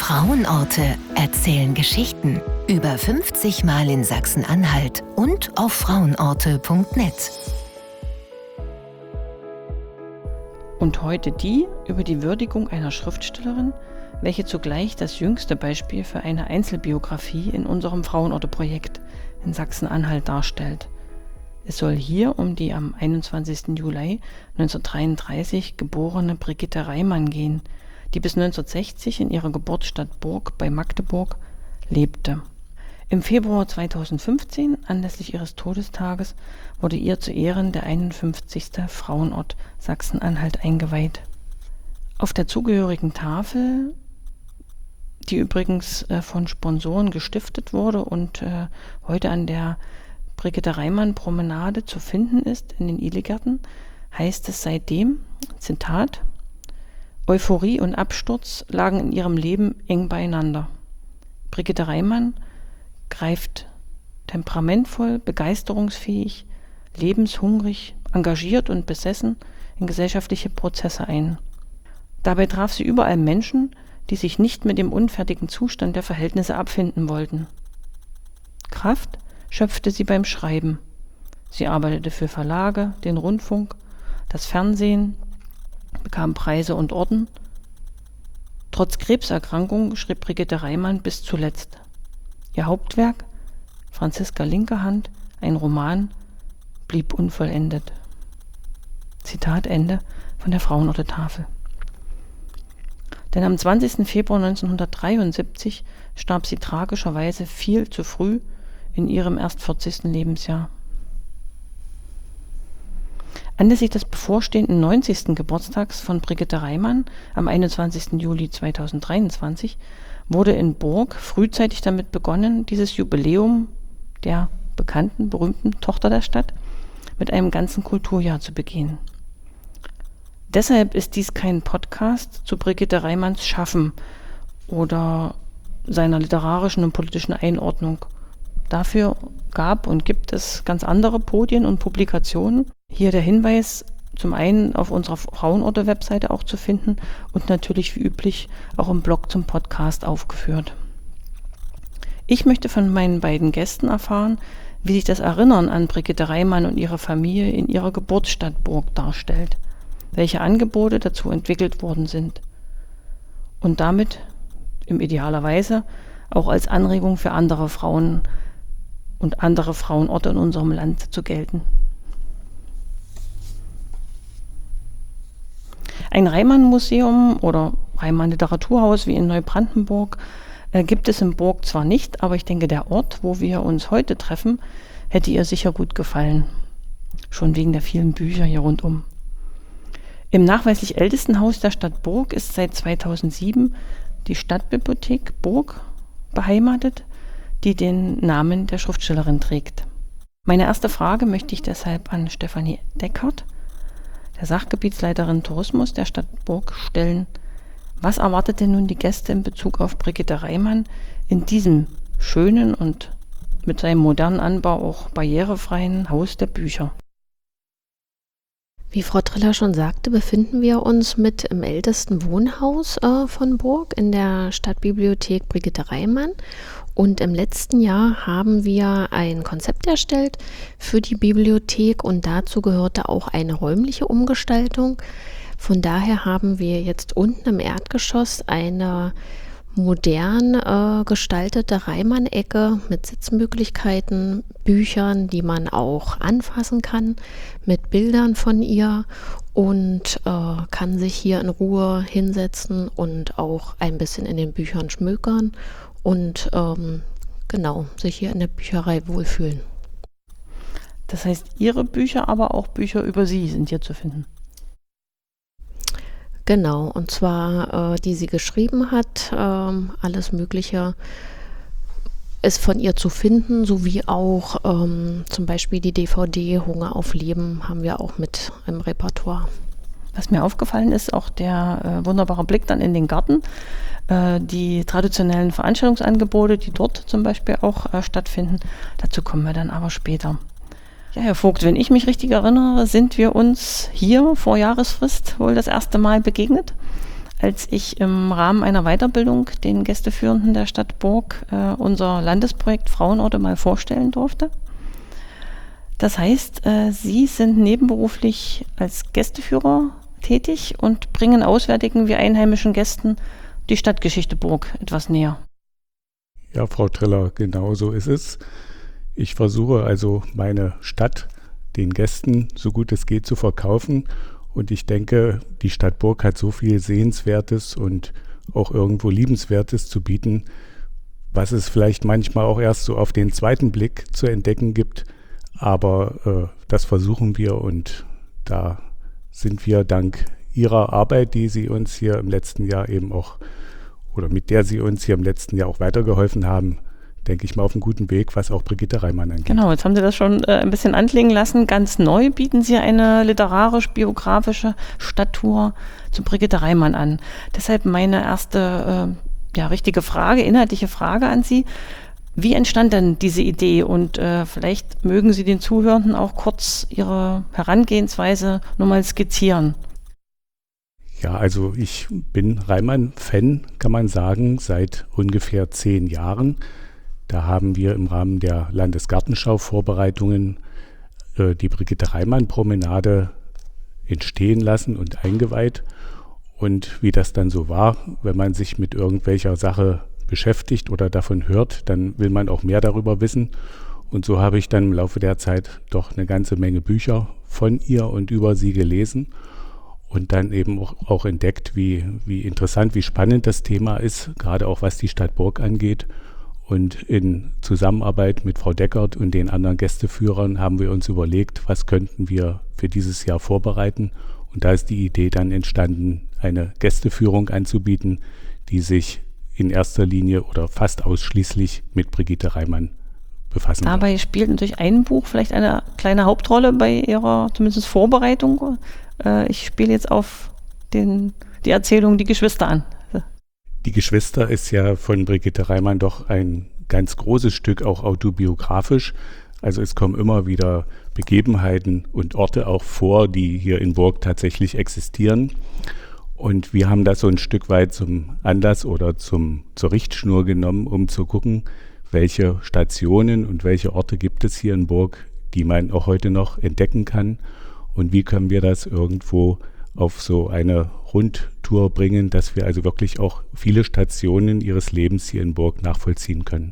Frauenorte erzählen Geschichten. Über 50 Mal in Sachsen-Anhalt und auf frauenorte.net. Und heute die über die Würdigung einer Schriftstellerin, welche zugleich das jüngste Beispiel für eine Einzelbiografie in unserem Frauenorte-Projekt in Sachsen-Anhalt darstellt. Es soll hier um die am 21. Juli 1933 geborene Brigitte Reimann gehen, die bis 1960 in ihrer Geburtsstadt Burg bei Magdeburg lebte. Im Februar 2015, anlässlich ihres Todestages, wurde ihr zu Ehren der 51. Frauenort Sachsen-Anhalt eingeweiht. Auf der zugehörigen Tafel, die übrigens von Sponsoren gestiftet wurde und heute an der Brigitte Reimann Promenade zu finden ist in den Ilegärten, heißt es seitdem, Zitat: Euphorie und Absturz lagen in ihrem Leben eng beieinander. Brigitte Reimann greift temperamentvoll, begeisterungsfähig, lebenshungrig, engagiert und besessen in gesellschaftliche Prozesse ein. Dabei traf sie überall Menschen, die sich nicht mit dem unfertigen Zustand der Verhältnisse abfinden wollten. Kraft schöpfte sie beim Schreiben. Sie arbeitete für Verlage, den Rundfunk, das Fernsehen, bekam Preise und Orden. Trotz Krebserkrankung schrieb Brigitte Reimann bis zuletzt. Ihr Hauptwerk, Franziska Linkehand, ein Roman, blieb unvollendet. Zitat Ende von der Frauenorte Tafel. Denn am 20. Februar 1973 starb sie tragischerweise viel zu früh in ihrem erst 40. Lebensjahr. Anlässlich des bevorstehenden 90. Geburtstags von Brigitte Reimann am 21. Juli 2023 wurde in Burg frühzeitig damit begonnen, dieses Jubiläum der bekannten, berühmten Tochter der Stadt mit einem ganzen Kulturjahr zu begehen. Deshalb ist dies kein Podcast zu Brigitte Reimanns Schaffen oder seiner literarischen und politischen Einordnung. Dafür gab und gibt es ganz andere Podien und Publikationen. Hier der Hinweis, zum einen auf unserer Frauenorte-Webseite auch zu finden und natürlich wie üblich auch im Blog zum Podcast aufgeführt. Ich möchte von meinen beiden Gästen erfahren, wie sich das Erinnern an Brigitte Reimann und ihre Familie in ihrer Geburtsstadt Burg darstellt, welche Angebote dazu entwickelt worden sind und damit im idealerweise auch als Anregung für andere Frauen und andere Frauenorte in unserem Land zu gelten. Ein Reimann-Museum oder Reimann-Literaturhaus wie in Neubrandenburg gibt es in Burg zwar nicht, aber ich denke, der Ort, wo wir uns heute treffen, hätte ihr sicher gut gefallen. Schon wegen der vielen Bücher hier rundum. Im nachweislich ältesten Haus der Stadt Burg ist seit 2007 die Stadtbibliothek Burg beheimatet, die den Namen der Schriftstellerin trägt. Meine erste Frage möchte ich deshalb an Stefanie Deckert, der Sachgebietsleiterin Tourismus der Stadt Burg, stellen. Was erwartet denn nun die Gäste in Bezug auf Brigitte Reimann in diesem schönen und mit seinem modernen Anbau auch barrierefreien Haus der Bücher? Wie Frau Triller schon sagte, befinden wir uns mit im ältesten Wohnhaus von Burg in der Stadtbibliothek Brigitte Reimann. Und im letzten Jahr haben wir ein Konzept erstellt für die Bibliothek und dazu gehörte auch eine räumliche Umgestaltung. Von daher haben wir jetzt unten im Erdgeschoss eine modern gestaltete Reimann-Ecke mit Sitzmöglichkeiten, Büchern, die man auch anfassen kann, mit Bildern von ihr und kann sich hier in Ruhe hinsetzen und auch ein bisschen in den Büchern schmökern und sich hier in der Bücherei wohlfühlen. Das heißt, Ihre Bücher, aber auch Bücher über Sie sind hier zu finden? Genau, und zwar die sie geschrieben hat, alles Mögliche ist von ihr zu finden, sowie auch zum Beispiel die DVD Hunger auf Leben haben wir auch mit im Repertoire. Was mir aufgefallen ist, auch der wunderbare Blick dann in den Garten, die traditionellen Veranstaltungsangebote, die dort zum Beispiel auch stattfinden. Dazu kommen wir dann aber später. Ja, Herr Vogt, wenn ich mich richtig erinnere, sind wir uns hier vor Jahresfrist wohl das erste Mal begegnet, als ich im Rahmen einer Weiterbildung den Gästeführenden der Stadt Burg unser Landesprojekt Frauenorte mal vorstellen durfte. Das heißt, Sie sind nebenberuflich als Gästeführer tätig und bringen auswärtigen wie einheimischen Gästen die Stadtgeschichte Burg etwas näher. Ja, Frau Triller, genau so ist es. Ich versuche also meine Stadt den Gästen so gut es geht zu verkaufen. Und ich denke, die Stadt Burg hat so viel Sehenswertes und auch irgendwo Liebenswertes zu bieten, was es vielleicht manchmal auch erst so auf den zweiten Blick zu entdecken gibt. Aber das versuchen wir und da sind wir dank Ihrer Arbeit, die Sie uns hier im letzten Jahr eben auch oder mit der Sie uns hier im letzten Jahr auch weitergeholfen haben, denke ich mal, auf einem guten Weg, was auch Brigitte Reimann angeht. Genau, jetzt haben Sie das schon ein bisschen anklingen lassen. Ganz neu bieten Sie eine literarisch-biografische Stadttour zu Brigitte Reimann an. Deshalb meine erste richtige Frage, inhaltliche Frage an Sie. Wie entstand denn diese Idee? Und vielleicht mögen Sie den Zuhörenden auch kurz Ihre Herangehensweise nur mal skizzieren. Ja, also ich bin Reimann-Fan, kann man sagen, seit ungefähr 10 Jahren. Da haben wir im Rahmen der Landesgartenschau-Vorbereitungen die Brigitte Reimann-Promenade entstehen lassen und eingeweiht. Und wie das dann so war, wenn man sich mit irgendwelcher Sache beschäftigt oder davon hört, dann will man auch mehr darüber wissen. Und so habe ich dann im Laufe der Zeit doch eine ganze Menge Bücher von ihr und über sie gelesen und dann eben auch entdeckt, wie interessant, wie spannend das Thema ist, gerade auch was die Stadt Burg angeht. Und in Zusammenarbeit mit Frau Deckert und den anderen Gästeführern haben wir uns überlegt, was könnten wir für dieses Jahr vorbereiten. Und da ist die Idee dann entstanden, eine Gästeführung anzubieten, die sich in erster Linie oder fast ausschließlich mit Brigitte Reimann befassen wird. Dabei spielt natürlich ein Buch vielleicht eine kleine Hauptrolle bei Ihrer zumindest Vorbereitung. Ich spiele jetzt auf die Erzählung Die Geschwister an. Die Geschwister ist ja von Brigitte Reimann doch ein ganz großes Stück, auch autobiografisch. Also es kommen immer wieder Begebenheiten und Orte auch vor, die hier in Burg tatsächlich existieren. Und wir haben das so ein Stück weit zum Anlass oder zur Richtschnur genommen, um zu gucken, welche Stationen und welche Orte gibt es hier in Burg, die man auch heute noch entdecken kann. Und wie können wir das irgendwo auf so eine Rundtour bringen, dass wir also wirklich auch viele Stationen ihres Lebens hier in Burg nachvollziehen können.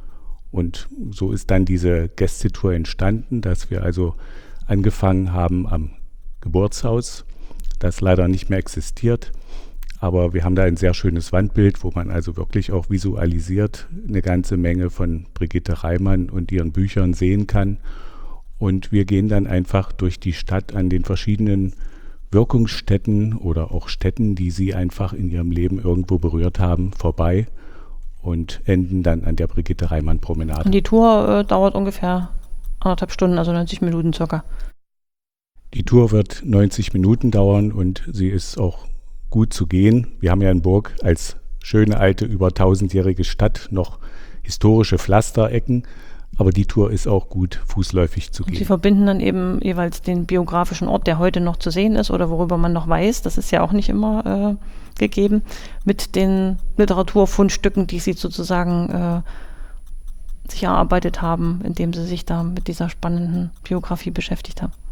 Und so ist dann diese Gästetour entstanden, dass wir also angefangen haben am Geburtshaus, das leider nicht mehr existiert. Aber wir haben da ein sehr schönes Wandbild, wo man also wirklich auch visualisiert eine ganze Menge von Brigitte Reimann und ihren Büchern sehen kann. Und wir gehen dann einfach durch die Stadt an den verschiedenen Wirkungsstätten oder auch Städten, die sie einfach in ihrem Leben irgendwo berührt haben, vorbei und enden dann an der Brigitte Reimann Promenade. Und die Tour dauert ungefähr 1,5 Stunden, also 90 Minuten circa. Die Tour wird 90 Minuten dauern und sie ist auch gut zu gehen. Wir haben ja in Burg als schöne alte, über 1000-jährige Stadt noch historische Pflasterecken, aber die Tour ist auch gut fußläufig zu gehen. Und Sie verbinden dann eben jeweils den biografischen Ort, der heute noch zu sehen ist oder worüber man noch weiß, das ist ja auch nicht immer gegeben, mit den Literaturfundstücken, die Sie sozusagen sich erarbeitet haben, indem Sie sich da mit dieser spannenden Biografie beschäftigt haben.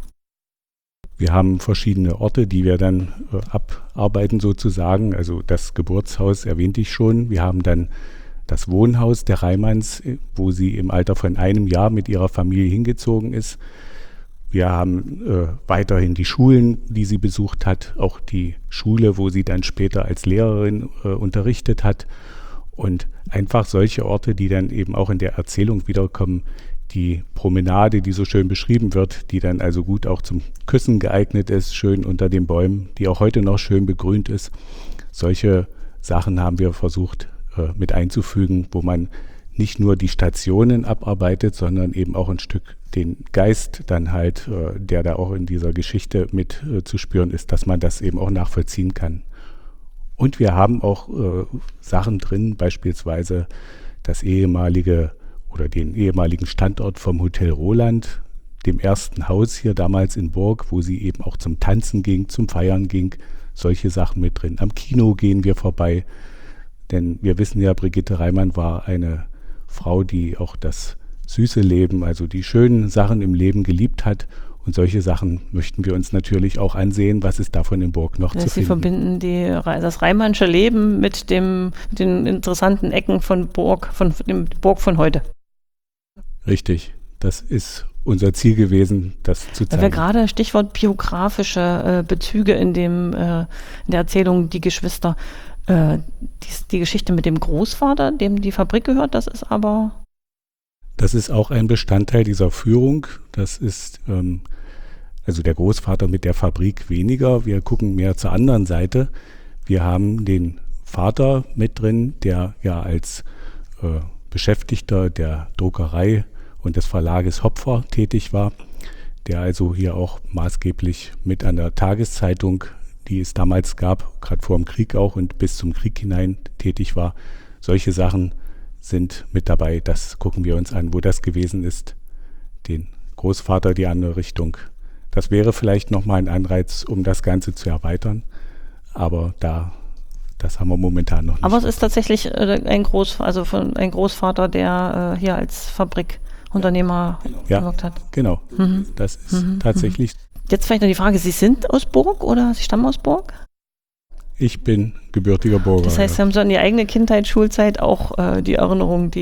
Wir haben verschiedene Orte, die wir dann abarbeiten sozusagen. Also das Geburtshaus erwähnte ich schon. Wir haben dann das Wohnhaus der Reimanns, wo sie im Alter von 1 Jahr mit ihrer Familie hingezogen ist. Wir haben weiterhin die Schulen, die sie besucht hat, auch die Schule, wo sie dann später als Lehrerin unterrichtet hat. Und einfach solche Orte, die dann eben auch in der Erzählung wiederkommen. Die Promenade, die so schön beschrieben wird, die dann also gut auch zum Küssen geeignet ist, schön unter den Bäumen, die auch heute noch schön begrünt ist. Solche Sachen haben wir versucht mit einzufügen, wo man nicht nur die Stationen abarbeitet, sondern eben auch ein Stück den Geist dann halt, der da auch in dieser Geschichte mit zu spüren ist, dass man das eben auch nachvollziehen kann. Und wir haben auch Sachen drin, beispielsweise das ehemalige oder den ehemaligen Standort vom Hotel Roland, dem ersten Haus hier damals in Burg, wo sie eben auch zum Tanzen ging, zum Feiern ging. solche Sachen mit drin. Am Kino gehen wir vorbei, denn wir wissen ja, Brigitte Reimann war eine Frau, die auch das süße Leben, also die schönen Sachen im Leben geliebt hat. Und solche Sachen möchten wir uns natürlich auch ansehen, was ist davon in Burg noch zu finden. Sie verbinden das Reimannsche Leben mit den interessanten Ecken von Burg, von dem Burg von heute. Richtig, das ist unser Ziel gewesen, das zu zeigen. Weil wir gerade Stichwort biografische Bezüge in der Erzählung Die Geschwister, die Geschichte mit dem Großvater, dem die Fabrik gehört, das ist auch ein Bestandteil dieser Führung. Das ist also der Großvater mit der Fabrik weniger. Wir gucken mehr zur anderen Seite. Wir haben den Vater mit drin, der ja als Beschäftigter der Druckerei und des Verlages Hopfer tätig war, der also hier auch maßgeblich mit an der Tageszeitung, die es damals gab, gerade vor dem Krieg auch und bis zum Krieg hinein tätig war. Solche Sachen sind mit dabei, das gucken wir uns an, wo das gewesen ist. Den Großvater, die andere Richtung. Das wäre vielleicht nochmal ein Anreiz, um das Ganze zu erweitern, aber das haben wir momentan noch nicht. Aber es ist tatsächlich ein Großvater, der hier als Fabrikunternehmer gewirkt hat. Genau, das ist tatsächlich. Jetzt vielleicht noch die Frage, Sie sind aus Burg oder Sie stammen aus Burg? Ich bin gebürtiger Burger. Das heißt, Sie haben so an die eigene Kindheit, Schulzeit auch die Erinnerung,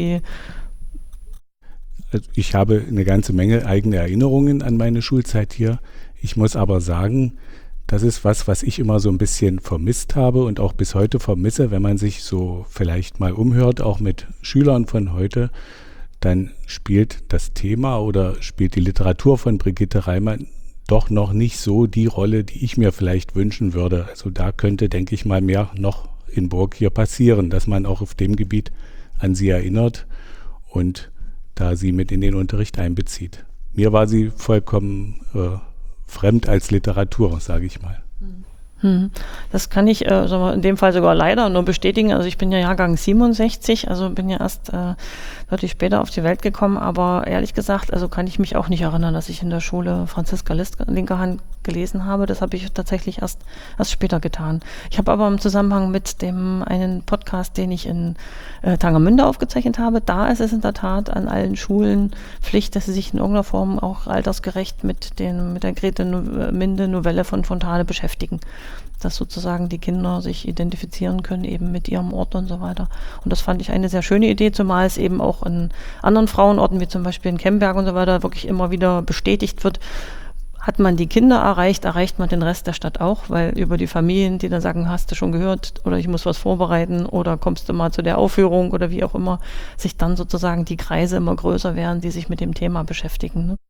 Ich habe eine ganze Menge eigene Erinnerungen an meine Schulzeit hier. Ich muss aber sagen, das ist was ich immer so ein bisschen vermisst habe und auch bis heute vermisse, wenn man sich so vielleicht mal umhört, auch mit Schülern von heute, dann spielt das Thema oder spielt die Literatur von Brigitte Reimann doch noch nicht so die Rolle, die ich mir vielleicht wünschen würde. Also da könnte, denke ich mal, mehr noch in Burg hier passieren, dass man auch auf dem Gebiet an sie erinnert und da sie mit in den Unterricht einbezieht. Mir war sie vollkommen fremd als Literatur, sage ich mal. Das kann ich in dem Fall sogar leider nur bestätigen. Also ich bin ja Jahrgang 67, also bin ja erst deutlich später auf die Welt gekommen, aber ehrlich gesagt, also kann ich mich auch nicht erinnern, dass ich in der Schule Franziska List linker Hand gelesen habe. Das habe ich tatsächlich erst später getan. Ich habe aber im Zusammenhang mit einen Podcast, den ich in Tangermünde aufgezeichnet habe, da ist es in der Tat an allen Schulen Pflicht, dass sie sich in irgendeiner Form auch altersgerecht mit der Grete Minde Novelle von Fontane beschäftigen. Dass sozusagen die Kinder sich identifizieren können eben mit ihrem Ort und so weiter. Und das fand ich eine sehr schöne Idee, zumal es eben auch in anderen Frauenorten, wie zum Beispiel in Kemberg und so weiter, wirklich immer wieder bestätigt wird. Hat man die Kinder erreicht man den Rest der Stadt auch, weil über die Familien, die dann sagen, hast du schon gehört oder ich muss was vorbereiten oder kommst du mal zu der Aufführung oder wie auch immer, sich dann sozusagen die Kreise immer größer werden, die sich mit dem Thema beschäftigen. Ne?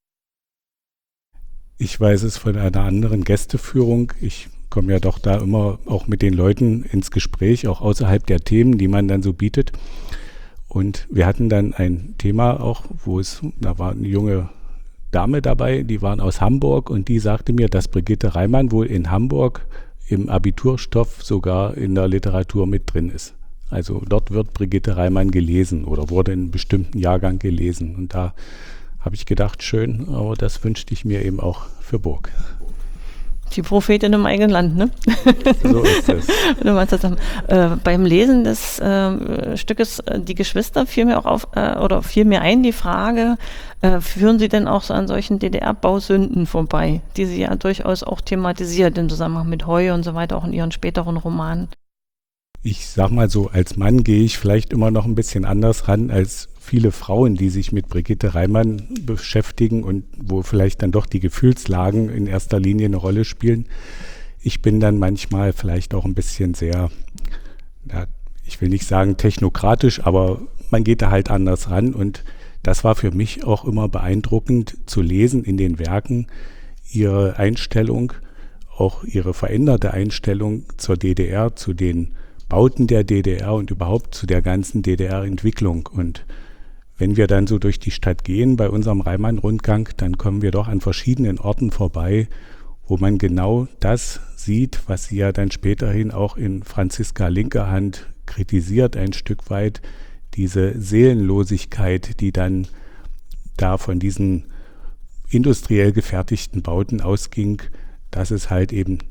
Ich weiß es von einer anderen Gästeführung. Ich komme ja doch da immer auch mit den Leuten ins Gespräch, auch außerhalb der Themen, die man dann so bietet. Und wir hatten dann ein Thema auch, da war eine junge Dame dabei, die waren aus Hamburg und die sagte mir, dass Brigitte Reimann wohl in Hamburg im Abiturstoff sogar in der Literatur mit drin ist. Also dort wird Brigitte Reimann gelesen oder wurde in einem bestimmten Jahrgang gelesen. Und da habe ich gedacht, schön, aber das wünschte ich mir eben auch für Burg. Die Prophetin im eigenen Land, ne? So ist es. Du meinst das, beim Lesen des Stückes Die Geschwister fiel mir ein die Frage, führen Sie denn auch so an solchen DDR-Bausünden vorbei, die Sie ja durchaus auch thematisiert im Zusammenhang mit Heu und so weiter, auch in Ihren späteren Romanen? Ich sag mal so, als Mann gehe ich vielleicht immer noch ein bisschen anders ran als viele Frauen, die sich mit Brigitte Reimann beschäftigen und wo vielleicht dann doch die Gefühlslagen in erster Linie eine Rolle spielen. Ich bin dann manchmal vielleicht auch ein bisschen sehr, ich will nicht sagen technokratisch, aber man geht da halt anders ran und das war für mich auch immer beeindruckend zu lesen in den Werken, ihre Einstellung, auch ihre veränderte Einstellung zur DDR, zu den Bauten der DDR und überhaupt zu der ganzen DDR-Entwicklung. Und wenn wir dann so durch die Stadt gehen bei unserem Reimann-Rundgang, dann kommen wir doch an verschiedenen Orten vorbei, wo man genau das sieht, was sie ja dann späterhin auch in Franziska Linkerhand kritisiert, ein Stück weit, diese Seelenlosigkeit, die dann da von diesen industriell gefertigten Bauten ausging, dass es halt eben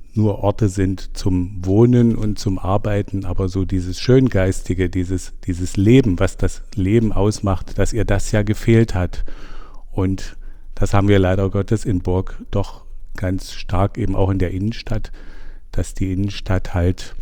nur Orte sind zum Wohnen und zum Arbeiten, aber so dieses Schöngeistige, dieses Leben, was das Leben ausmacht, dass ihr das ja gefehlt hat. Und das haben wir leider Gottes in Burg doch ganz stark eben auch in der Innenstadt, dass die Innenstadt halt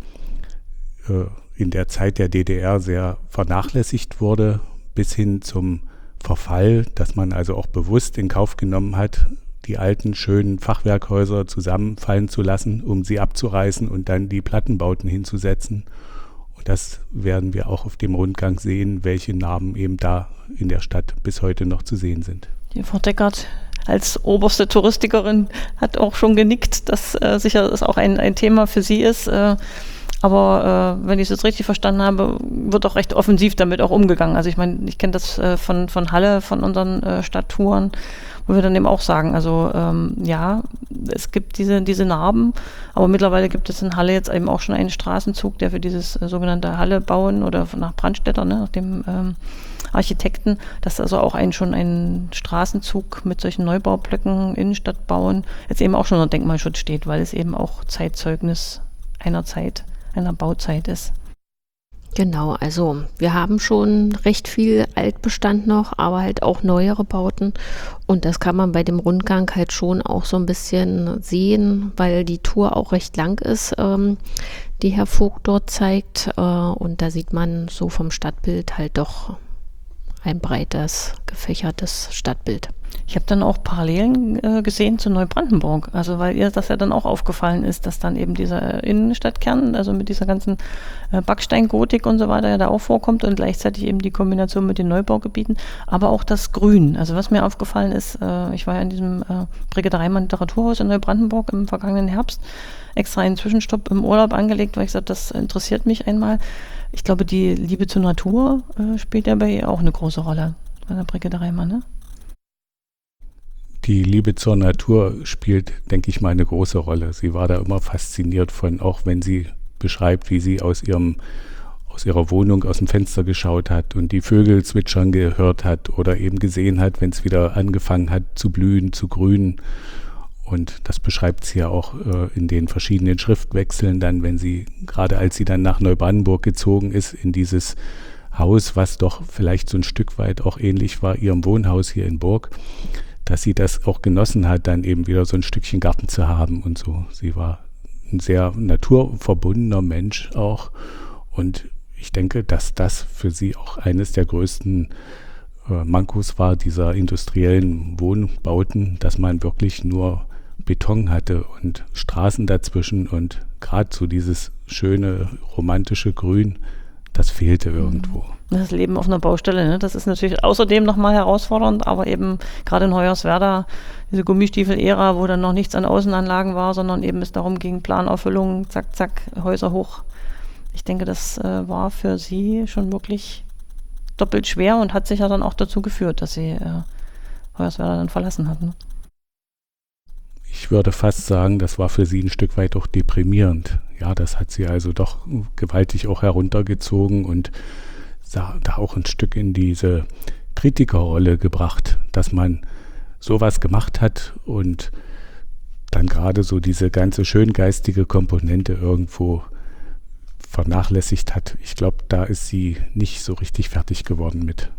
in der Zeit der DDR sehr vernachlässigt wurde, bis hin zum Verfall, dass man also auch bewusst in Kauf genommen hat, die alten, schönen Fachwerkhäuser zusammenfallen zu lassen, um sie abzureißen und dann die Plattenbauten hinzusetzen. Und das werden wir auch auf dem Rundgang sehen, welche Narben eben da in der Stadt bis heute noch zu sehen sind. Die Frau Deckert als oberste Touristikerin hat auch schon genickt, dass sicher das auch ein Thema für sie ist. Aber wenn ich es jetzt richtig verstanden habe, wird auch recht offensiv damit auch umgegangen. Also ich meine, ich kenne das von Halle, von unseren Stadttouren, wo wir dann eben auch sagen, also ja, es gibt diese Narben, aber mittlerweile gibt es in Halle jetzt eben auch schon einen Straßenzug, der für dieses sogenannte Halle bauen oder nach Brandstätter, ne, nach dem Architekten, dass also auch schon ein Straßenzug mit solchen Neubaublöcken, Innenstadt bauen, jetzt eben auch schon unter Denkmalschutz steht, weil es eben auch Zeitzeugnis einer Zeit, einer Bauzeit ist. Genau, also wir haben schon recht viel Altbestand noch, aber halt auch neuere Bauten und das kann man bei dem Rundgang halt schon auch so ein bisschen sehen, weil die Tour auch recht lang ist, die Herr Vogt dort zeigt und da sieht man so vom Stadtbild halt doch ein breites, gefächertes Stadtbild. Ich habe dann auch Parallelen gesehen zu Neubrandenburg, also weil ihr das ja dann auch aufgefallen ist, dass dann eben dieser Innenstadtkern, also mit dieser ganzen Backsteingotik und so weiter ja da auch vorkommt und gleichzeitig eben die Kombination mit den Neubaugebieten, aber auch das Grün. Also was mir aufgefallen ist, ich war ja in diesem Brigitte Reimann Literaturhaus in Neubrandenburg im vergangenen Herbst, extra einen Zwischenstopp im Urlaub angelegt, weil ich gesagt, das interessiert mich einmal. Ich glaube, die Liebe zur Natur spielt ja bei ihr auch eine große Rolle, bei der Brigitte Reimann, ne? Die Liebe zur Natur spielt, denke ich mal, eine große Rolle. Sie war da immer fasziniert von, auch wenn sie beschreibt, wie sie aus ihrer Wohnung aus dem Fenster geschaut hat und die Vögel zwitschern gehört hat oder eben gesehen hat, wenn es wieder angefangen hat zu blühen, zu grünen. Und das beschreibt sie ja auch in den verschiedenen Schriftwechseln dann, gerade als sie dann nach Neubrandenburg gezogen ist, in dieses Haus, was doch vielleicht so ein Stück weit auch ähnlich war ihrem Wohnhaus hier in Burg, dass sie das auch genossen hat, dann eben wieder so ein Stückchen Garten zu haben und so. Sie war ein sehr naturverbundener Mensch auch und ich denke, dass das für sie auch eines der größten Mankos war, dieser industriellen Wohnbauten, dass man wirklich nur Beton hatte und Straßen dazwischen und gerade so dieses schöne, romantische Grün, das fehlte irgendwo. Das Leben auf einer Baustelle, ne? Das ist natürlich außerdem nochmal herausfordernd, aber eben gerade in Hoyerswerda, diese Gummistiefel-Ära, wo dann noch nichts an Außenanlagen war, sondern eben es darum ging, Planauffüllung, zack, zack, Häuser hoch. Ich denke, das war für sie schon wirklich doppelt schwer und hat sich ja dann auch dazu geführt, dass sie Hoyerswerda dann verlassen hat. Ne? Ich würde fast sagen, das war für sie ein Stück weit auch deprimierend. Ja, das hat sie also doch gewaltig auch heruntergezogen und da auch ein Stück in diese Kritikerrolle gebracht, dass man sowas gemacht hat und dann gerade so diese ganze schöngeistige Komponente irgendwo vernachlässigt hat. Ich glaube, da ist sie nicht so richtig fertig geworden mit.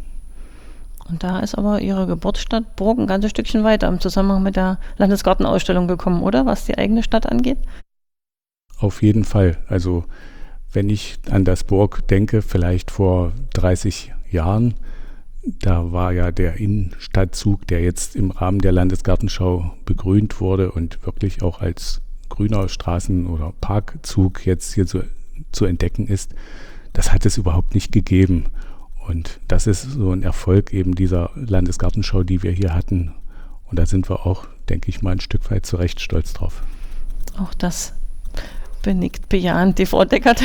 Und da ist aber ihre Geburtsstadt Burg ein ganzes Stückchen weiter im Zusammenhang mit der Landesgartenausstellung gekommen, oder? Was die eigene Stadt angeht? Auf jeden Fall. Also wenn ich an das Burg denke, vielleicht vor 30 Jahren, da war ja der Innenstadtzug, der jetzt im Rahmen der Landesgartenschau begrünt wurde und wirklich auch als grüner Straßen- oder Parkzug jetzt hier zu entdecken ist, das hat es überhaupt nicht gegeben. Und das ist so ein Erfolg eben dieser Landesgartenschau, die wir hier hatten. Und da sind wir auch, denke ich mal, ein Stück weit zu Recht stolz drauf. Auch das benickt bejahend die Frau Deckert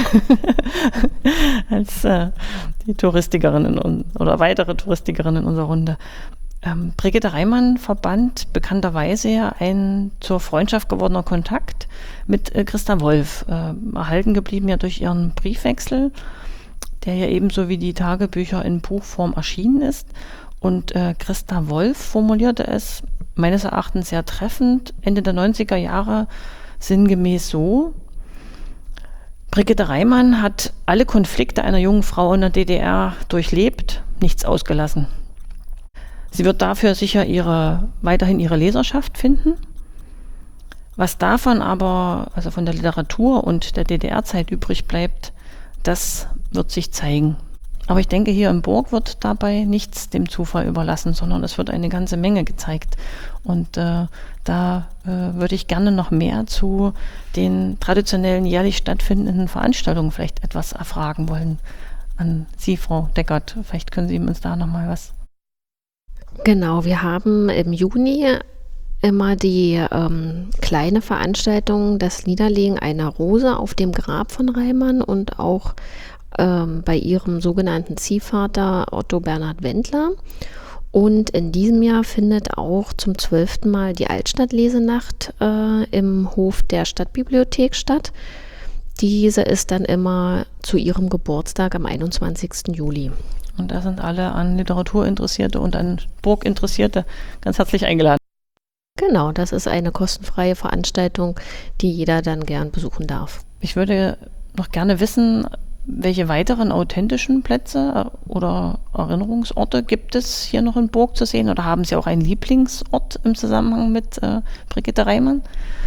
als die Touristikerin oder weitere Touristikerin in unserer Runde. Brigitte Reimann verband bekannterweise ja ein zur Freundschaft gewordener Kontakt mit Christa Wolf, erhalten geblieben ja durch ihren Briefwechsel, der ja ebenso wie die Tagebücher in Buchform erschienen ist. Und Christa Wolf formulierte es meines Erachtens sehr treffend Ende der 90er Jahre sinngemäß so: Brigitte Reimann hat alle Konflikte einer jungen Frau in der DDR durchlebt, nichts ausgelassen. Sie wird dafür sicher weiterhin ihre Leserschaft finden. Was davon aber, also von der Literatur und der DDR-Zeit übrig bleibt, das wird sich zeigen. Aber ich denke, hier im Burg wird dabei nichts dem Zufall überlassen, sondern es wird eine ganze Menge gezeigt. Und da würde ich gerne noch mehr zu den traditionellen jährlich stattfindenden Veranstaltungen vielleicht etwas erfragen wollen. An Sie, Frau Deckert, vielleicht können Sie uns da noch mal was. Genau, wir haben im Juni immer die kleine Veranstaltung, das Niederlegen einer Rose auf dem Grab von Reimann und auch bei ihrem sogenannten Ziehvater Otto Bernhard Wendler. Und in diesem Jahr findet auch zum 12. Mal die Altstadtlesenacht im Hof der Stadtbibliothek statt. Diese ist dann immer zu ihrem Geburtstag am 21. Juli. Und da sind alle an Literaturinteressierte und an Burginteressierte ganz herzlich eingeladen. Genau, das ist eine kostenfreie Veranstaltung, die jeder dann gern besuchen darf. Ich würde noch gerne wissen, welche weiteren authentischen Plätze oder Erinnerungsorte gibt es hier noch in Burg zu sehen? Oder haben Sie auch einen Lieblingsort im Zusammenhang mit Brigitte Reimann?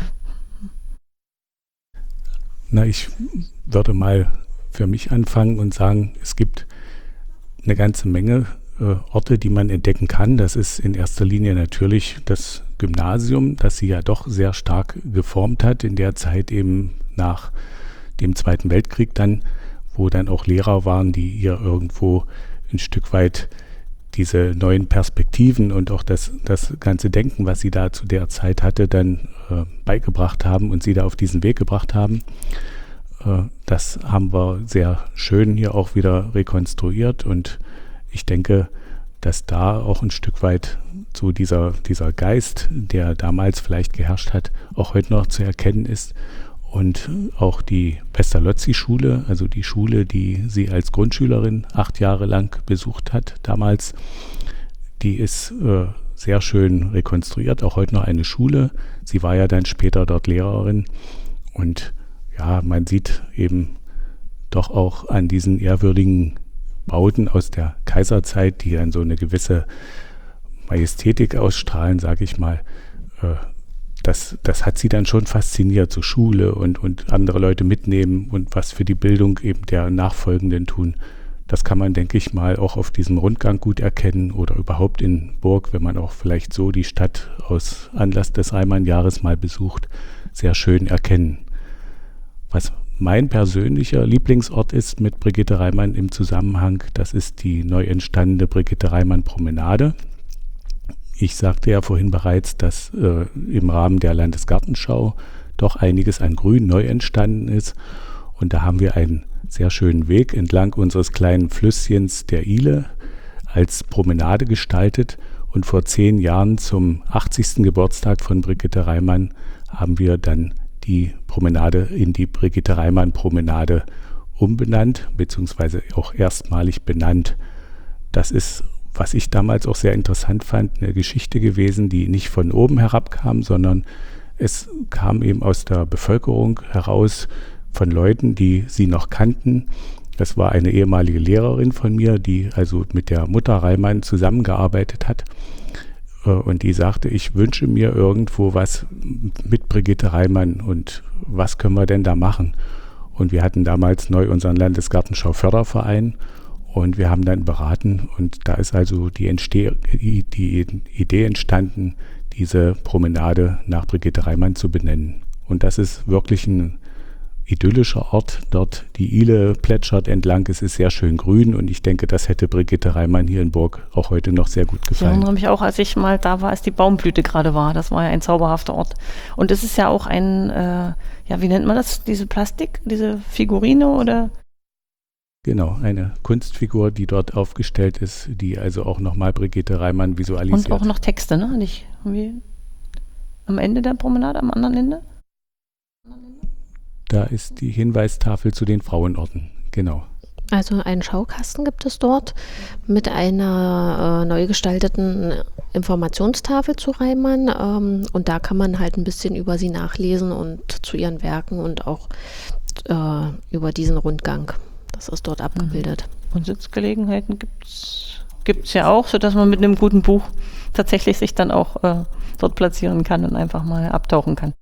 Na, ich würde mal für mich anfangen und sagen, es gibt eine ganze Menge Orte, die man entdecken kann. Das ist in erster Linie natürlich das Gymnasium, das sie ja doch sehr stark geformt hat, in der Zeit eben nach dem Zweiten Weltkrieg dann, wo dann auch Lehrer waren, die ihr irgendwo ein Stück weit diese neuen Perspektiven und auch das ganze Denken, was sie da zu der Zeit hatte, dann beigebracht haben und sie da auf diesen Weg gebracht haben. Das haben wir sehr schön hier auch wieder rekonstruiert und ich denke, dass da auch ein Stück weit so dieser Geist, der damals vielleicht geherrscht hat, auch heute noch zu erkennen ist. Und auch die Pestalozzi-Schule, also die Schule, die sie als Grundschülerin 8 Jahre lang besucht hat damals, die ist sehr schön rekonstruiert, auch heute noch eine Schule. Sie war ja dann später dort Lehrerin und ja, man sieht eben doch auch an diesen ehrwürdigen Bauten aus der Kaiserzeit, die dann so eine gewisse Majestätik ausstrahlen, sage ich mal, das hat sie dann schon fasziniert, so Schule und andere Leute mitnehmen und was für die Bildung eben der Nachfolgenden tun. Das kann man, denke ich mal, auch auf diesem Rundgang gut erkennen oder überhaupt in Burg, wenn man auch vielleicht so die Stadt aus Anlass des Reimann-Jahres mal besucht, sehr schön erkennen. Was mein persönlicher Lieblingsort ist mit Brigitte Reimann im Zusammenhang, das ist die neu entstandene Brigitte Reimann Promenade. Ich sagte ja vorhin bereits, dass im Rahmen der Landesgartenschau doch einiges an Grün neu entstanden ist. Und da haben wir einen sehr schönen Weg entlang unseres kleinen Flüsschens der Ile als Promenade gestaltet. Und vor 10 Jahren zum 80. Geburtstag von Brigitte Reimann haben wir dann die Promenade in die Brigitte Reimann Promenade umbenannt, beziehungsweise auch erstmalig benannt. Das ist, was ich damals auch sehr interessant fand, eine Geschichte gewesen, die nicht von oben herab kam, sondern es kam eben aus der Bevölkerung heraus von Leuten, die sie noch kannten. Das war eine ehemalige Lehrerin von mir, die also mit der Mutter Reimann zusammengearbeitet hat. Und die sagte, ich wünsche mir irgendwo was mit Brigitte Reimann und was können wir denn da machen? Und wir hatten damals neu unseren Landesgartenschau-Förderverein und wir haben dann beraten und da ist also die Idee entstanden, diese Promenade nach Brigitte Reimann zu benennen. Und das ist wirklich ein idyllischer Ort. Dort die Ile plätschert entlang, es ist sehr schön grün und ich denke, das hätte Brigitte Reimann hier in Burg auch heute noch sehr gut gefallen. Ich erinnere mich auch, als ich mal da war, als die Baumblüte gerade war. Das war ja ein zauberhafter Ort. Und es ist ja auch ein, wie nennt man das, diese Plastik, diese Figurine oder? Genau, eine Kunstfigur, die dort aufgestellt ist, die also auch nochmal Brigitte Reimann visualisiert. Und auch noch Texte, ne? Nicht irgendwie am Ende der Promenade, am anderen Ende? Da ist die Hinweistafel zu den Frauenorten, genau. Also einen Schaukasten gibt es dort mit einer neu gestalteten Informationstafel zu Reimann. Und da kann man halt ein bisschen über sie nachlesen und zu ihren Werken und auch über diesen Rundgang. Das ist dort abgebildet. Und Sitzgelegenheiten gibt's ja auch, sodass man mit einem guten Buch tatsächlich sich dann auch dort platzieren kann und einfach mal abtauchen kann.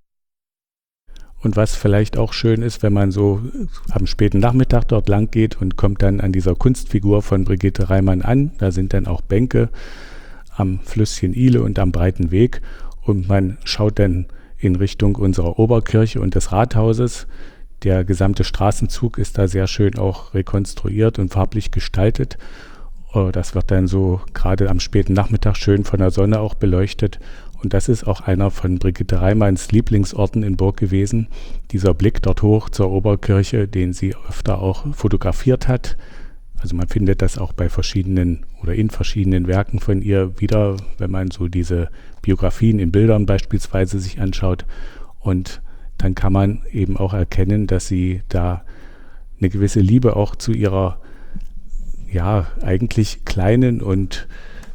Und was vielleicht auch schön ist, wenn man so am späten Nachmittag dort lang geht und kommt dann an dieser Kunstfigur von Brigitte Reimann an, da sind dann auch Bänke am Flüsschen Ile und am Breiten Weg und man schaut dann in Richtung unserer Oberkirche und des Rathauses. Der gesamte Straßenzug ist da sehr schön auch rekonstruiert und farblich gestaltet. Das wird dann so gerade am späten Nachmittag schön von der Sonne auch beleuchtet. Und das ist auch einer von Brigitte Reimanns Lieblingsorten in Burg gewesen. Dieser Blick dort hoch zur Oberkirche, den sie öfter auch fotografiert hat. Also man findet das auch bei verschiedenen oder in verschiedenen Werken von ihr wieder, wenn man so diese Biografien in Bildern beispielsweise sich anschaut. Und dann kann man eben auch erkennen, dass sie da eine gewisse Liebe auch zu ihrer, ja, eigentlich kleinen und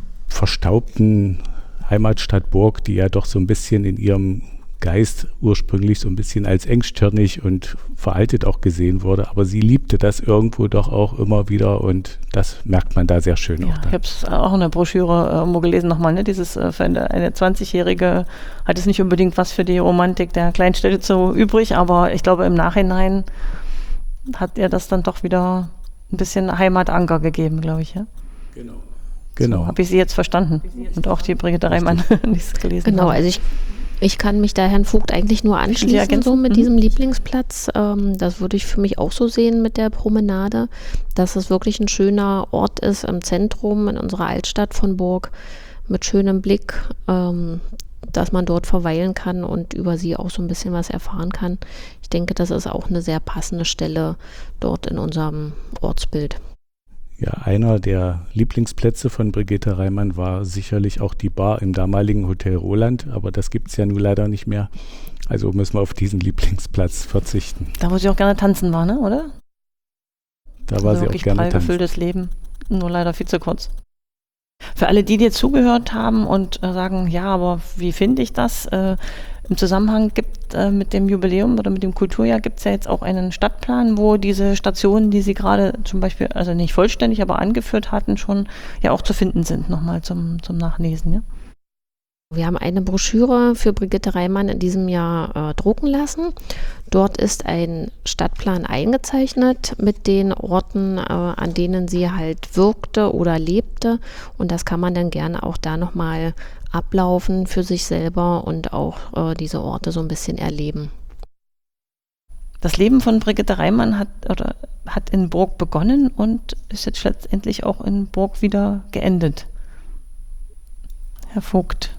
verstaubten Heimatstadt Burg, die ja doch so ein bisschen in ihrem Geist ursprünglich so ein bisschen als engstirnig und veraltet auch gesehen wurde. Aber sie liebte das irgendwo doch auch immer wieder und das merkt man da sehr schön auch. Ich habe es auch in der Broschüre irgendwo gelesen nochmal, ne? Dieses für eine 20-Jährige hat es nicht unbedingt was für die Romantik der Kleinstädte so übrig, aber ich glaube im Nachhinein hat ihr das dann doch wieder ein bisschen Heimatanker gegeben, glaube ich. Ja? Genau. So habe ich sie jetzt verstanden. Und auch die Brigitte Reimann, die es gelesen Genau, habe. also ich kann mich da Herrn Vogt eigentlich nur anschließen, so mit diesem Lieblingsplatz. Das würde ich für mich auch so sehen mit der Promenade, dass es wirklich ein schöner Ort ist im Zentrum, in unserer Altstadt von Burg, mit schönem Blick, dass man dort verweilen kann und über sie auch so ein bisschen was erfahren kann. Ich denke, das ist auch eine sehr passende Stelle dort in unserem Ortsbild. Ja, einer der Lieblingsplätze von Brigitte Reimann war sicherlich auch die Bar im damaligen Hotel Roland, aber das gibt es ja nun leider nicht mehr. Also müssen wir auf diesen Lieblingsplatz verzichten. Da wo sie auch gerne tanzen war, ne, oder? Da war sie auch gerne tanzen. Gefülltes Leben, nur leider viel zu kurz. Für alle, die dir zugehört haben und sagen, ja, aber wie finde ich das? Im Zusammenhang mit dem Jubiläum oder mit dem Kulturjahr gibt es ja jetzt auch einen Stadtplan, wo diese Stationen, die Sie gerade zum Beispiel, also nicht vollständig, aber angeführt hatten, schon ja auch zu finden sind, nochmal zum Nachlesen. Ja? Wir haben eine Broschüre für Brigitte Reimann in diesem Jahr drucken lassen. Dort ist ein Stadtplan eingezeichnet mit den Orten, an denen sie halt wirkte oder lebte. Und das kann man dann gerne auch da nochmal ablaufen für sich selber und auch diese Orte so ein bisschen erleben. Das Leben von Brigitte Reimann hat in Burg begonnen und ist jetzt letztendlich auch in Burg wieder geendet. Herr Vogt.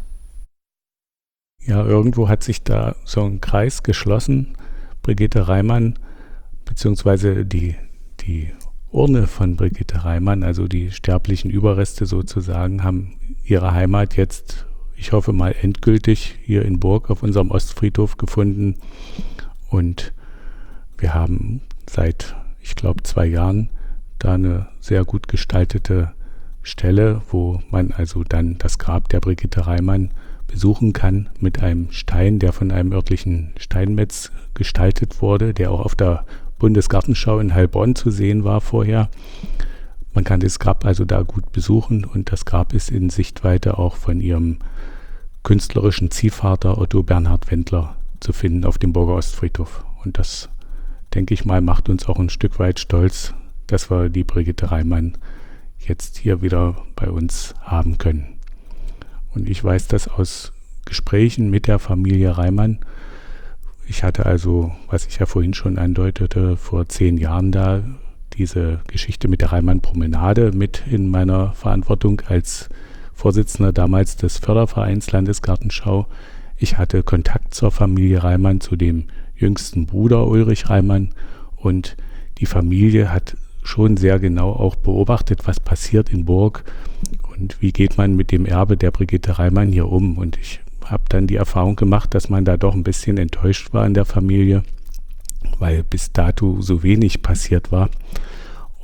Ja, irgendwo hat sich da so ein Kreis geschlossen. Brigitte Reimann, beziehungsweise die Urne von Brigitte Reimann, also die sterblichen Überreste sozusagen, haben ihre Heimat jetzt, ich hoffe mal endgültig, hier in Burg auf unserem Ostfriedhof gefunden. Und wir haben seit, ich glaube, 2 Jahren da eine sehr gut gestaltete Stelle, wo man also dann das Grab der Brigitte Reimann besuchen kann mit einem Stein, der von einem örtlichen Steinmetz gestaltet wurde, der auch auf der Bundesgartenschau in Heilbronn zu sehen war vorher. Man kann das Grab also da gut besuchen und das Grab ist in Sichtweite auch von ihrem künstlerischen Ziehvater Otto Bernhard Wendler zu finden auf dem Burger Ostfriedhof. Und das, denke ich mal, macht uns auch ein Stück weit stolz, dass wir die Brigitte Reimann jetzt hier wieder bei uns haben können. Und ich weiß das aus Gesprächen mit der Familie Reimann. Ich hatte also, was ich ja vorhin schon andeutete, vor 10 Jahren da diese Geschichte mit der Reimann-Promenade mit in meiner Verantwortung als Vorsitzender damals des Fördervereins Landesgartenschau. Ich hatte Kontakt zur Familie Reimann, zu dem jüngsten Bruder Ulrich Reimann, und die Familie hat schon sehr genau auch beobachtet, was passiert in Burg und wie geht man mit dem Erbe der Brigitte Reimann hier um. Und ich habe dann die Erfahrung gemacht, dass man da doch ein bisschen enttäuscht war in der Familie, weil bis dato so wenig passiert war.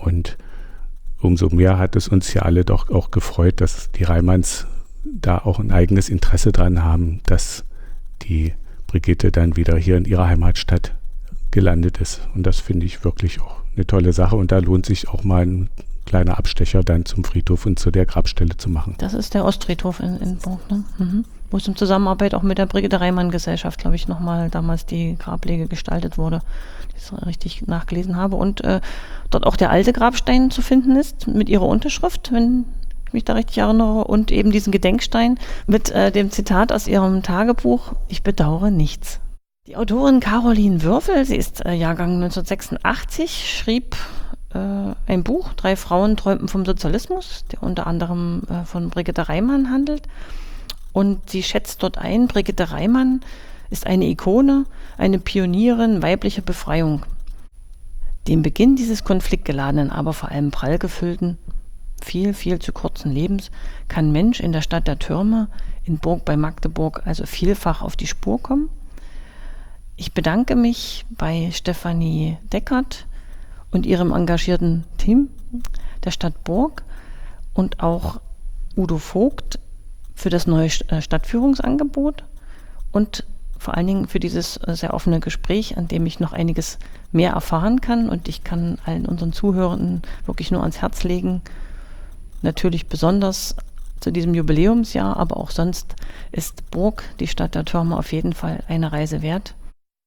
Und umso mehr hat es uns ja alle doch auch gefreut, dass die Reimanns da auch ein eigenes Interesse dran haben, dass die Brigitte dann wieder hier in ihrer Heimatstadt gelandet ist. Und das finde ich wirklich auch eine tolle Sache. Und da lohnt sich auch mal ein kleiner Abstecher dann zum Friedhof und zu der Grabstelle zu machen. Das ist der Ostfriedhof in Burg, ne? Wo es in Zusammenarbeit auch mit der Brigitte Reimann Gesellschaft, glaube ich, nochmal damals die Grablege gestaltet wurde, die ich so richtig nachgelesen habe. Und dort auch der alte Grabstein zu finden ist, mit ihrer Unterschrift, wenn ich mich da richtig erinnere, und eben diesen Gedenkstein mit dem Zitat aus ihrem Tagebuch: Ich bedauere nichts. Die Autorin Caroline Würfel, sie ist Jahrgang 1986, schrieb ein Buch, 3 Frauen träumten vom Sozialismus, der unter anderem von Brigitte Reimann handelt. Und sie schätzt dort ein, Brigitte Reimann ist eine Ikone, eine Pionierin weiblicher Befreiung. Den Beginn dieses konfliktgeladenen, aber vor allem prall gefüllten, viel zu kurzen Lebens kann Mensch in der Stadt der Türme, in Burg bei Magdeburg, also vielfach auf die Spur kommen. Ich bedanke mich bei Stefanie Deckert und ihrem engagierten Team der Stadt Burg und auch Udo Vogt für das neue Stadtführungsangebot und vor allen Dingen für dieses sehr offene Gespräch, an dem ich noch einiges mehr erfahren kann. Und ich kann allen unseren Zuhörenden wirklich nur ans Herz legen, natürlich besonders zu diesem Jubiläumsjahr, aber auch sonst ist Burg, die Stadt der Türme, auf jeden Fall eine Reise wert.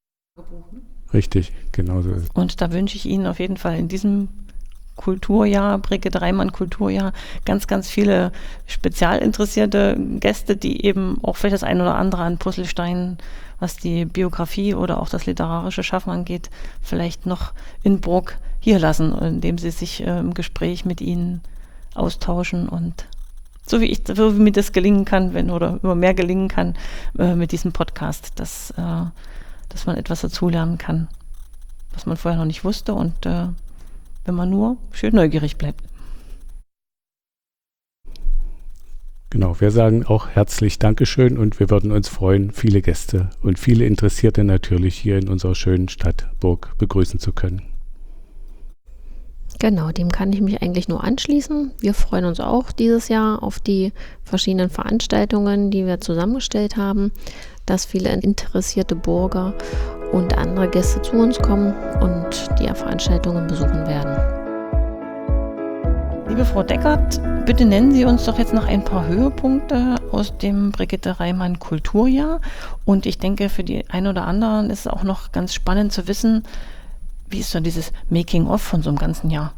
Richtig, genau so ist es. Und da wünsche ich Ihnen auf jeden Fall in diesem Kulturjahr, Brigitte Reimann Kulturjahr, ganz viele spezialinteressierte Gäste, die eben auch vielleicht das ein oder andere an Puzzlesteinen, was die Biografie oder auch das literarische Schaffen angeht, vielleicht noch in Burg hier lassen, indem sie sich im Gespräch mit Ihnen austauschen und so wie mir das gelingen kann, oder immer mehr gelingen kann mit diesem Podcast, dass man etwas dazulernen kann, was man vorher noch nicht wusste, und wenn man nur schön neugierig bleibt. Genau, wir sagen auch herzlich Dankeschön und wir würden uns freuen, viele Gäste und viele Interessierte natürlich hier in unserer schönen Stadt Burg begrüßen zu können. Genau, dem kann ich mich eigentlich nur anschließen. Wir freuen uns auch dieses Jahr auf die verschiedenen Veranstaltungen, die wir zusammengestellt haben, dass viele interessierte Burger und andere Gäste zu uns kommen und die Veranstaltungen besuchen werden. Liebe Frau Deckert, bitte nennen Sie uns doch jetzt noch ein paar Höhepunkte aus dem Brigitte Reimann Kulturjahr. Und ich denke, für die einen oder anderen ist es auch noch ganz spannend zu wissen, wie ist so dieses Making-of von so einem ganzen Jahr?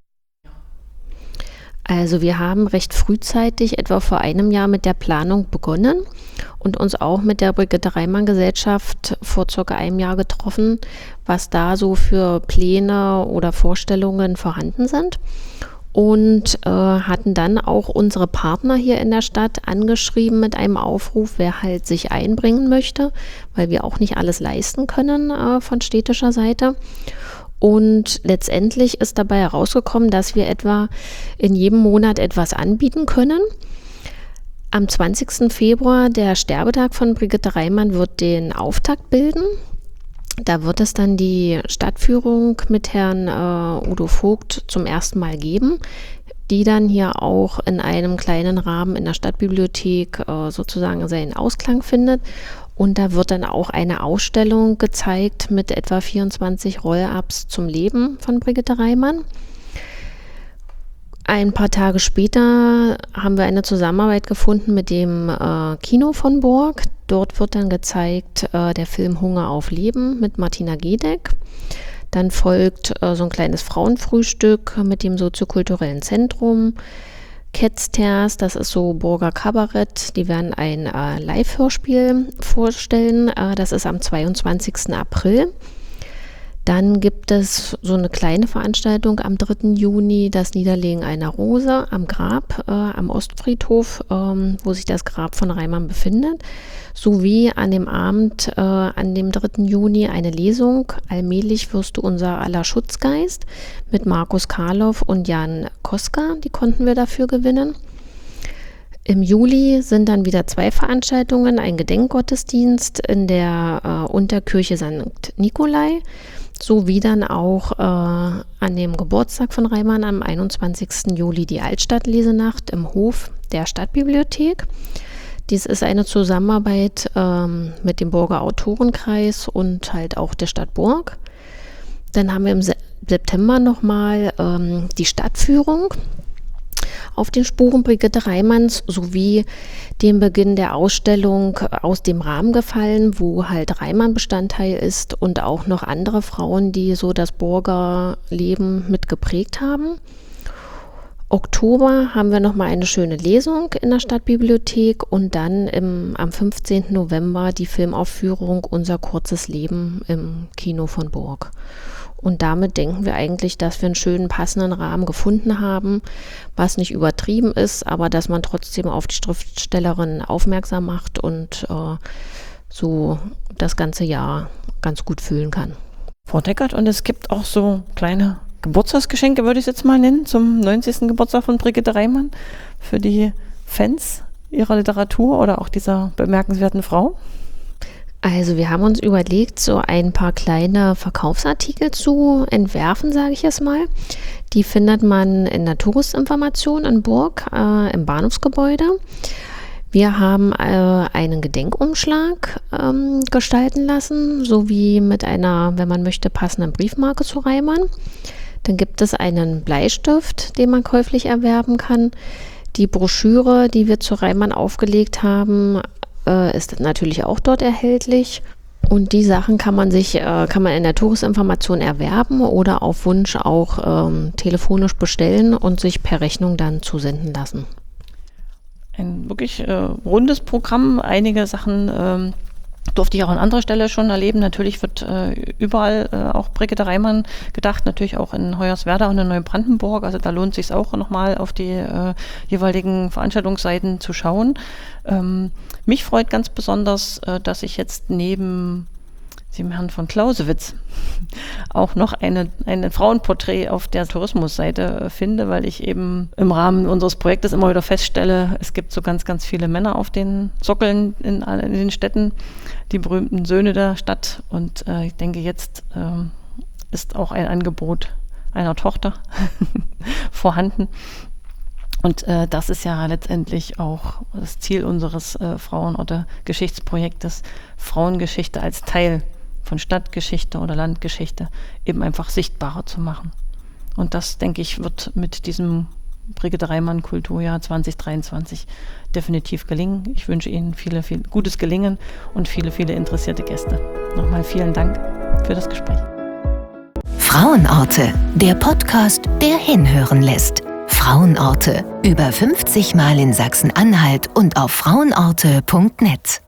Also wir haben recht frühzeitig, etwa vor einem Jahr, mit der Planung begonnen und uns auch mit der Brigitte Reimann Gesellschaft vor circa einem Jahr getroffen, was da so für Pläne oder Vorstellungen vorhanden sind. Und hatten dann auch unsere Partner hier in der Stadt angeschrieben mit einem Aufruf, wer halt sich einbringen möchte, weil wir auch nicht alles leisten können von städtischer Seite. Und letztendlich ist dabei herausgekommen, dass wir etwa in jedem Monat etwas anbieten können. Am 20. Februar, der Sterbetag von Brigitte Reimann, wird den Auftakt bilden. Da wird es dann die Stadtführung mit Herrn Udo Vogt zum ersten Mal geben, die dann hier auch in einem kleinen Rahmen in der Stadtbibliothek sozusagen seinen Ausklang findet. Und da wird dann auch eine Ausstellung gezeigt mit etwa 24 Roll-ups zum Leben von Brigitte Reimann. Ein paar Tage später haben wir eine Zusammenarbeit gefunden mit dem Kino von Burg. Dort wird dann gezeigt der Film Hunger auf Leben mit Martina Gedeck. Dann folgt so ein kleines Frauenfrühstück mit dem soziokulturellen Zentrum. Ketzters, das ist so Burger Kabarett, die werden ein Live-Hörspiel vorstellen. Das ist am 22. April. Dann gibt es so eine kleine Veranstaltung am 3. Juni, das Niederlegen einer Rose am Grab, am Ostfriedhof, wo sich das Grab von Reimann befindet. Sowie an dem Abend, an dem 3. Juni, eine Lesung, Allmählich wirst du unser aller Schutzgeist, mit Markus Karloff und Jan Koska, die konnten wir dafür gewinnen. Im Juli sind dann wieder 2 Veranstaltungen, ein Gedenkgottesdienst in der Unterkirche St. Nikolai sowie dann auch an dem Geburtstag von Reimann am 21. Juli die Altstadtlesenacht im Hof der Stadtbibliothek. Dies ist eine Zusammenarbeit mit dem Burger Autorenkreis und halt auch der Stadt Burg. Dann haben wir im September nochmal die Stadtführung auf den Spuren Brigitte Reimanns sowie den Beginn der Ausstellung Aus dem Rahmen gefallen, wo halt Reimann Bestandteil ist und auch noch andere Frauen, die so das Burger Leben mit geprägt haben. Oktober haben wir nochmal eine schöne Lesung in der Stadtbibliothek und dann am 15. November die Filmaufführung Unser kurzes Leben im Kino von Burg. Und damit denken wir eigentlich, dass wir einen schönen passenden Rahmen gefunden haben, was nicht übertrieben ist, aber dass man trotzdem auf die Schriftstellerin aufmerksam macht und so das ganze Jahr ganz gut fühlen kann. Frau Deckert, und es gibt auch so kleine Geburtstagsgeschenke, würde ich es jetzt mal nennen, zum 90. Geburtstag von Brigitte Reimann für die Fans ihrer Literatur oder auch dieser bemerkenswerten Frau? Also wir haben uns überlegt, so ein paar kleine Verkaufsartikel zu entwerfen, sage ich es mal. Die findet man in der Touristinformation in Burg im Bahnhofsgebäude. Wir haben einen Gedenkumschlag gestalten lassen, sowie mit einer, wenn man möchte, passenden Briefmarke zu Reimann. Dann gibt es einen Bleistift, den man käuflich erwerben kann. Die Broschüre, die wir zu Reimann aufgelegt haben, ist natürlich auch dort erhältlich. Und die Sachen kann man in der Touristinformation erwerben oder auf Wunsch auch telefonisch bestellen und sich per Rechnung dann zusenden lassen. Ein wirklich rundes Programm. Einige Sachen durfte ich auch an anderer Stelle schon erleben. Natürlich wird überall auch Brigitte Reimann gedacht, natürlich auch in Hoyerswerda und in Neubrandenburg. Also da lohnt es sich auch nochmal auf die jeweiligen Veranstaltungsseiten zu schauen. Mich freut ganz besonders, dass ich jetzt neben dem Herrn von Clausewitz auch noch ein Frauenporträt auf der Tourismusseite finde, weil ich eben im Rahmen unseres Projektes immer wieder feststelle, es gibt so ganz, ganz viele Männer auf den Sockeln in den Städten, die berühmten Söhne der Stadt. Und ich denke, jetzt ist auch ein Angebot einer Tochter vorhanden. Und das ist ja letztendlich auch das Ziel unseres Frauenorte-Geschichtsprojektes, Frauengeschichte als Teil von Stadtgeschichte oder Landgeschichte eben einfach sichtbarer zu machen. Und das, denke ich, wird mit diesem Brigitte Reimann Kulturjahr 2023 definitiv gelingen. Ich wünsche Ihnen viel gutes Gelingen und viele interessierte Gäste. Nochmal vielen Dank für das Gespräch. Frauenorte, der Podcast, der hinhören lässt. Frauenorte, über 50 Mal in Sachsen-Anhalt und auf frauenorte.net.